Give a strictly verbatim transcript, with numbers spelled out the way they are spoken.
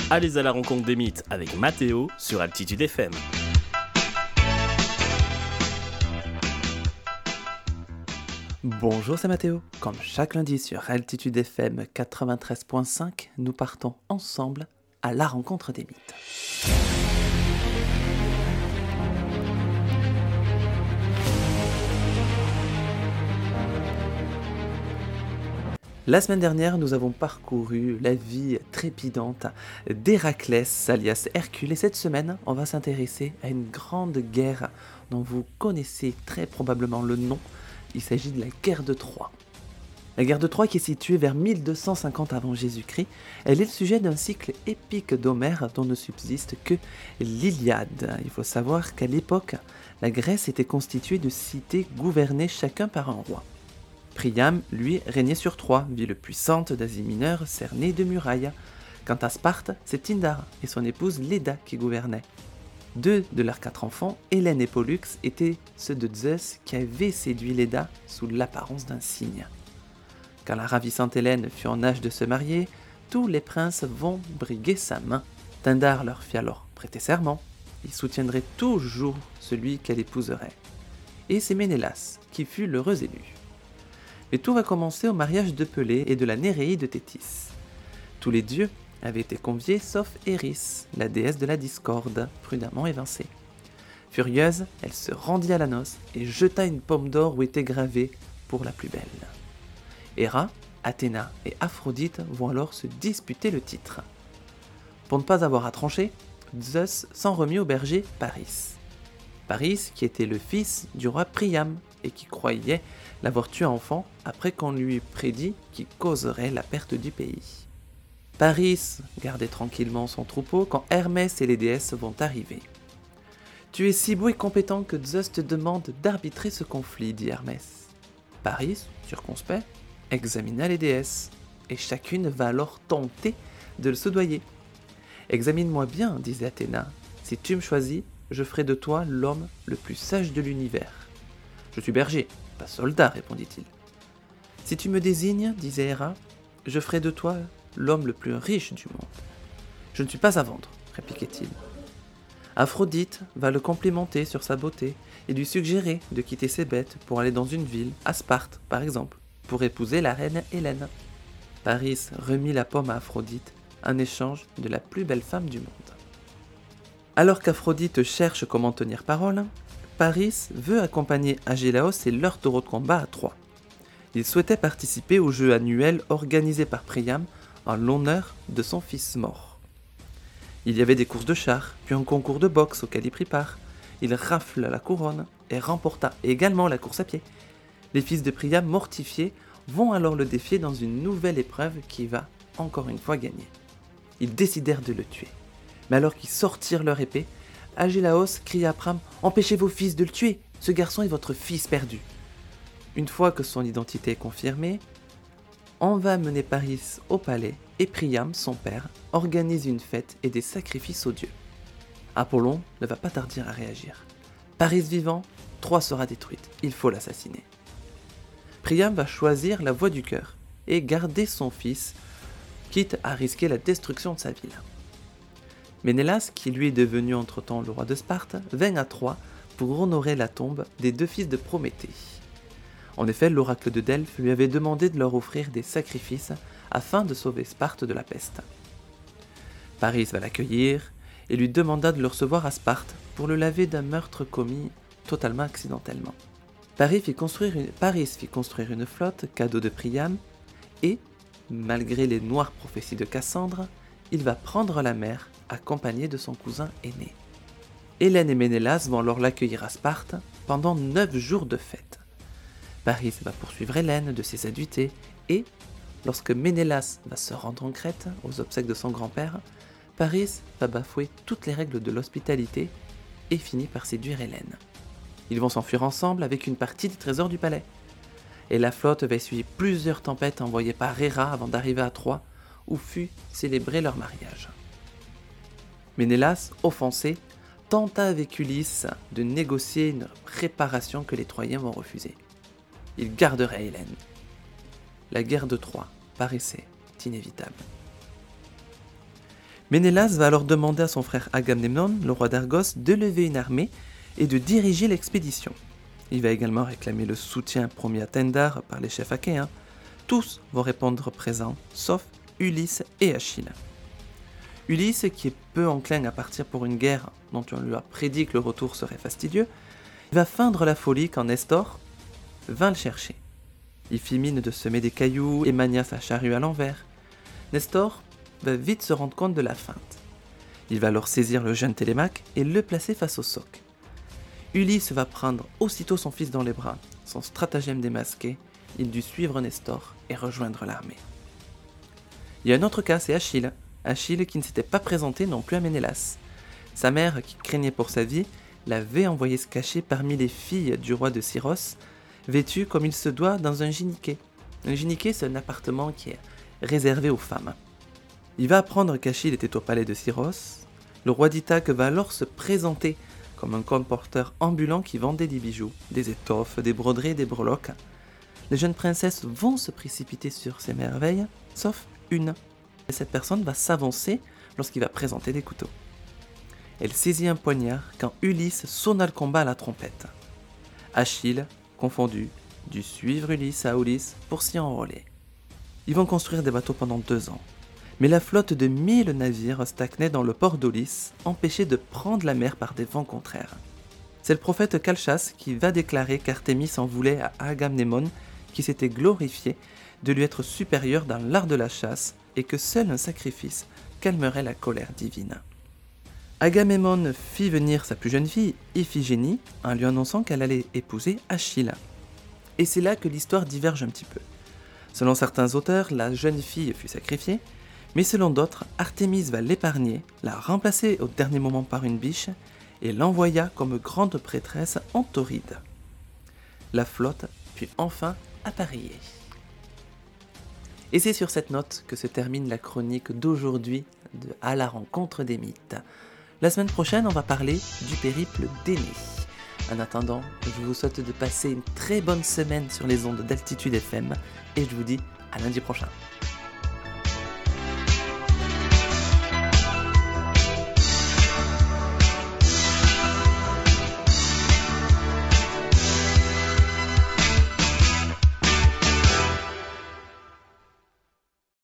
Allez à la rencontre des mythes avec Mathéo sur Altitude F M. Bonjour, c'est Mathéo. Comme chaque lundi sur Altitude F M quatre-vingt-treize virgule cinq, nous partons ensemble à la rencontre des mythes. La semaine dernière, nous avons parcouru la vie trépidante d'Héraclès, alias Hercule, et cette semaine, on va s'intéresser à une grande guerre dont vous connaissez très probablement le nom. Il s'agit de la guerre de Troie. La guerre de Troie, qui est située vers mille deux cent cinquante avant Jésus-Christ, elle est le sujet d'un cycle épique d'Homère dont ne subsiste que l'Iliade. Il faut savoir qu'à l'époque, la Grèce était constituée de cités gouvernées chacun par un roi. Priam, lui, régnait sur Troie, ville puissante d'Asie mineure, cernée de murailles. Quant à Sparte, c'est Tindare et son épouse Léda qui gouvernaient. Deux de leurs quatre enfants, Hélène et Pollux, étaient ceux de Zeus qui avaient séduit Léda sous l'apparence d'un cygne. Quand la ravissante Hélène fut en âge de se marier, tous les princes vont briguer sa main. Tindare leur fit alors prêter serment. Il soutiendrait toujours celui qu'elle épouserait. Et c'est Ménélas qui fut l'heureux élu. Mais tout va commencer au mariage de Pelée et de la Néréide de Thétis. Tous les dieux avaient été conviés sauf Eris, la déesse de la discorde, prudemment évincée. Furieuse, elle se rendit à la noce et jeta une pomme d'or où était gravé « Pour la plus belle ». Héra, Athéna et Aphrodite vont alors se disputer le titre. Pour ne pas avoir à trancher, Zeus s'en remit au berger Paris. Paris, qui était le fils du roi Priam et qui croyait l'avoir tué enfant après qu'on lui eût prédit qu'il causerait la perte du pays. Paris gardait tranquillement son troupeau quand Hermès et les déesses vont arriver. « Tu es si beau et compétent que Zeus te demande d'arbitrer ce conflit, dit Hermès. Paris, circonspect, examina les déesses, et chacune va alors tenter de le soudoyer. « Examine-moi bien, disait Athéna, si tu me choisis, je ferai de toi l'homme le plus sage de l'univers. »« Je suis berger, pas soldat, répondit-il. »« Si tu me désignes, disait Héra, je ferai de toi l'homme le plus riche du monde. »« Je ne suis pas à vendre, répliquait-il. » Aphrodite va le complimenter sur sa beauté et lui suggérer de quitter ses bêtes pour aller dans une ville, à Sparte par exemple, pour épouser la reine Hélène. Paris remit la pomme à Aphrodite en échange de la plus belle femme du monde. Alors qu'Aphrodite cherche comment tenir parole, Paris veut accompagner Agélaos et leur taureau de combat à Troie. Il souhaitait participer au jeu annuel organisé par Priam en l'honneur de son fils mort. Il y avait des courses de chars, puis un concours de boxe auquel il prit part. Il rafle la couronne et remporta également la course à pied. Les fils de Priam, mortifiés, vont alors le défier dans une nouvelle épreuve qui va, encore une fois, gagner. Ils décidèrent de le tuer. Mais alors qu'ils sortirent leur épée, Agélaos cria à Priam « Empêchez vos fils de le tuer, ce garçon est votre fils perdu !» Une fois que son identité est confirmée, on va mener Paris au palais et Priam, son père, organise une fête et des sacrifices aux dieux. Apollon ne va pas tarder à réagir. Paris vivant, Troie sera détruite, il faut l'assassiner. Priam va choisir la voie du cœur et garder son fils, quitte à risquer la destruction de sa ville. Ménélas, qui lui est devenu entre-temps le roi de Sparte, vint à Troie pour honorer la tombe des deux fils de Prométhée. En effet, l'oracle de Delphes lui avait demandé de leur offrir des sacrifices afin de sauver Sparte de la peste. Paris va l'accueillir et lui demanda de le recevoir à Sparte pour le laver d'un meurtre commis totalement accidentellement. Paris fit construire une, Paris fit construire une flotte, cadeau de Priam, et, malgré les noires prophéties de Cassandre, il va prendre la mer accompagné de son cousin aîné. Hélène et Ménélas vont alors l'accueillir à Sparte pendant neuf jours de fête. Paris va poursuivre Hélène de ses aduités et, lorsque Ménélas va se rendre en Crète aux obsèques de son grand-père, Paris va bafouer toutes les règles de l'hospitalité et finit par séduire Hélène. Ils vont s'enfuir ensemble avec une partie des trésors du palais. Et la flotte va essuyer plusieurs tempêtes envoyées par Héra avant d'arriver à Troie, où fut célébré leur mariage. Ménélas, offensé, tenta avec Ulysse de négocier une réparation que les Troyens vont refuser. Il garderait Hélène. La guerre de Troie paraissait inévitable. Ménélas va alors demander à son frère Agamemnon, le roi d'Argos, de lever une armée et de diriger l'expédition. Il va également réclamer le soutien promis à Tendar par les chefs achéens. Tous vont répondre présents, sauf Ulysse et Achille. Ulysse, qui est peu enclin à partir pour une guerre dont on lui a prédit que le retour serait fastidieux, va feindre la folie quand Nestor vint le chercher. Il fit mine de semer des cailloux et mania sa charrue à l'envers. Nestor va vite se rendre compte de la feinte. Il va alors saisir le jeune Télémaque et le placer face au soc. Ulysse va prendre aussitôt son fils dans les bras. Son stratagème démasqué, il dut suivre Nestor et rejoindre l'armée. Il y a un autre cas, c'est Achille. Achille qui ne s'était pas présenté non plus à Ménélas. Sa mère, qui craignait pour sa vie, l'avait envoyé se cacher parmi les filles du roi de Syros, vêtue comme il se doit dans un gyniquet. Un gyniquet, c'est un appartement qui est réservé aux femmes. Il va apprendre qu'Achille était au palais de Syros. Le roi d'Ithaque va alors se présenter comme un colporteur ambulant qui vendait des bijoux, des étoffes, des broderies, des breloques. Les jeunes princesses vont se précipiter sur ces merveilles, sauf une. Et cette personne va s'avancer lorsqu'il va présenter des couteaux. Elle saisit un poignard quand Ulysse sonna le combat à la trompette. Achille, confondu, dut suivre Ulysse à Aulis pour s'y enrôler. Ils vont construire des bateaux pendant deux ans. Mais la flotte de mille navires stagnait dans le port d'Aulis, empêchée de prendre la mer par des vents contraires. C'est le prophète Calchas qui va déclarer qu'Artémis en voulait à Agamemnon, qui s'était glorifié de lui être supérieur dans l'art de la chasse et que seul un sacrifice calmerait la colère divine. Agamemnon fit venir sa plus jeune fille, Iphigénie, en lui annonçant qu'elle allait épouser Achille. Et c'est là que l'histoire diverge un petit peu. Selon certains auteurs, la jeune fille fut sacrifiée, mais selon d'autres, Artémis va l'épargner, la remplacer au dernier moment par une biche, et l'envoya comme grande prêtresse en Tauride. La flotte put enfin appareiller. Et c'est sur cette note que se termine la chronique d'aujourd'hui de À la rencontre des mythes. La semaine prochaine, on va parler du périple d'Énée. En attendant, je vous souhaite de passer une très bonne semaine sur les ondes d'Altitude F M et je vous dis à lundi prochain.